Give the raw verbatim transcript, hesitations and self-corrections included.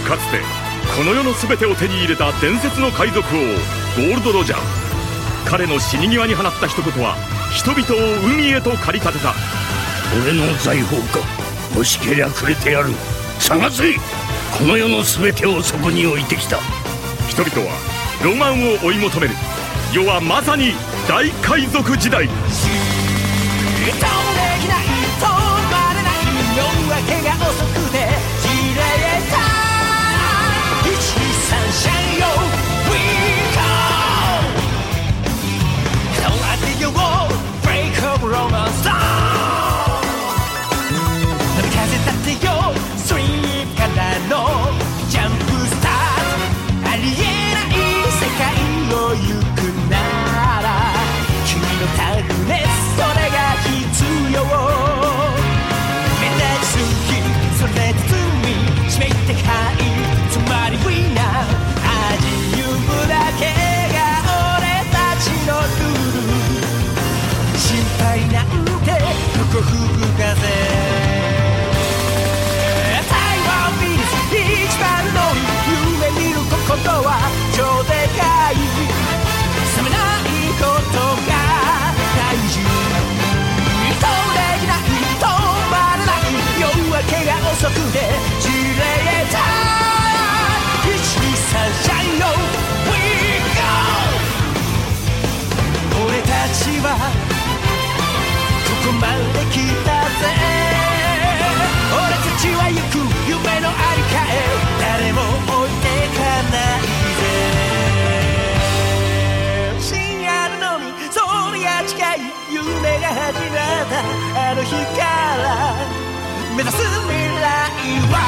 かつてこの世の全てを手に入れた伝説の海賊王ゴールド・ロジャー。彼の死に際に放った一言は人々を海へと駆り立てた。 俺の財宝か。欲しけりゃくれてやる。探せ。この世の全てをそこに置いてきた。 人々はロマンを追い求める。世はまさに大海賊時代。 夜明けが遅くて散れたいちにさんシャイよ We go Don't let the you wall break up romance song 波風立ってよストリームからのジャンプスタートありえない世界を行くなら君のタフネスそれが必要。それ包み締めてかいつまりウィナー味ゆむだけが俺たちのルール。心配なんてどこ吹く風。台湾ビーズ一番乗り夢見ることは超でかい。冷めないことが大事。遅くて散れたいちにさんシャイよ We go 俺たちはここまで来たぜ。俺たちは行く夢のありかへ誰も置いてかないぜ。深夜の海そりゃ近い夢が始まったあの日から目指す未来は